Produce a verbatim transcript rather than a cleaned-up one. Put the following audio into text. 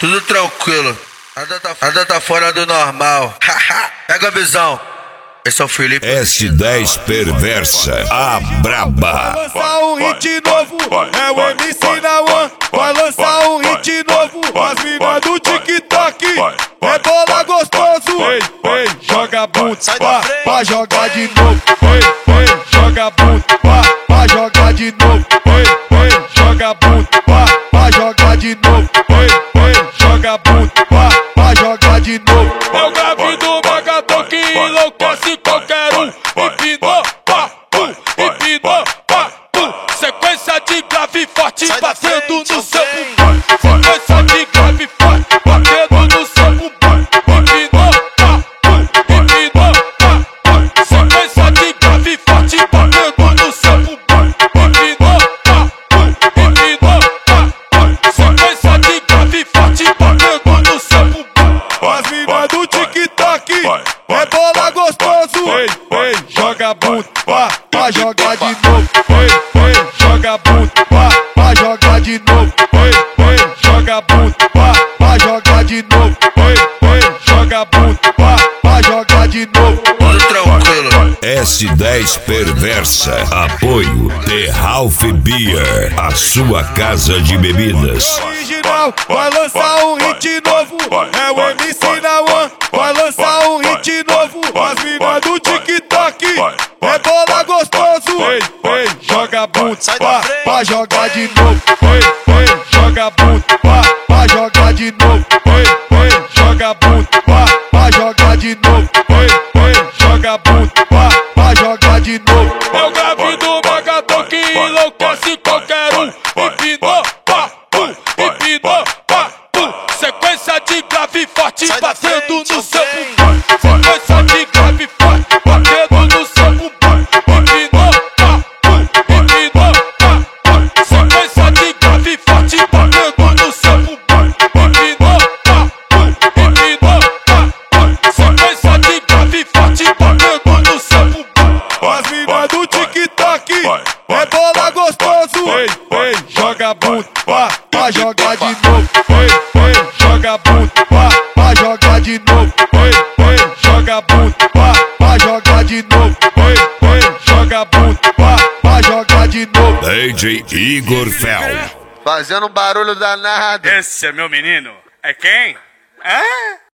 Tudo tranquilo. Nada tá, nada tá fora do normal. Pega a visão. Esse é o Felipe S dez Perversa, a braba. Vai lançar um hit novo, é o M C na One. Vai lançar um hit novo, as minas do TikTok. É bola gostoso, ei, ei, joga bunda, pá, pá, joga de novo. Ei, ei, joga bunda, pá, pá, joga de novo. Ei, ei, joga bunda, pá, pá, joga de novo. Ei, ei, joga bunda, pá, pá, joga de novo. É o grave do Magatão que enlouquece qualquer um. Empinou, pá, pum, empinou, pá, pum. Sequência de grave forte batendo no seu bumbum. Sequência de grave forte batendo no seu bumbum. Empinou, pá, pum, empinou, pá, pum. Sequência de grave forte batendo no seu bumbum. Empinou, pá, pum, empinou, pá, pum. Sequência de grave forte batendo no seu bumbum. As minas do TikTok é bola gostoso. Ei, ei, joga bunda, pá, pá, joga de novo. Ei, ei, joga bunda, pá, pá, joga de novo. Ei, ei, joga bunda, pá, pá, joga de novo. Ei, ei, joga bunda, pá, pá, joga de novo. Tudo tranquilo. S dez Perversa, apoio The Ralph Beer, a sua casa de bebidas. Original, vai lançar um hit novo, é o M C na One. Vai lançar um hit novo, as minas do TikTok. É bola gostoso, ei, ei, joga bunda, pá, pá, joga de novo. Ei, ei, joga bunda, pá, pá, joga de novo. Ei, ei, joga bunda, pá, pá, joga de novo. Ei, ei, joga bunda, pá, pá, joga de novo. É o grave do Magatão que enlouquece qualquer um. Empinou, pá, pum, empinou, pá, pum. Sequência de grave forte batendo no seu bumbum. Sequência de grave forte batendo no seu bumbum. Empinou, pá, pum, empinou, pá, pum. Sequência de grave forte batendo no seu bumbum. Empinou, pá, pum, empinou, pá, pum. Sequência de grave forte batendo no seu bumbum. As minas do TikTok é bola gostoso. Ei, ei, joga bunda, pá, pá, joga de novo. Ei, ei, joga bunda, pá, pá, joga de novo. Ei, ei, joga bunda, pá, pá, joga de novo. Ei, ei, joga bunda, pá, pá, joga de novo. D J Igor Fel. Fazendo um barulho danado. Esse é meu menino. É quem? Hã?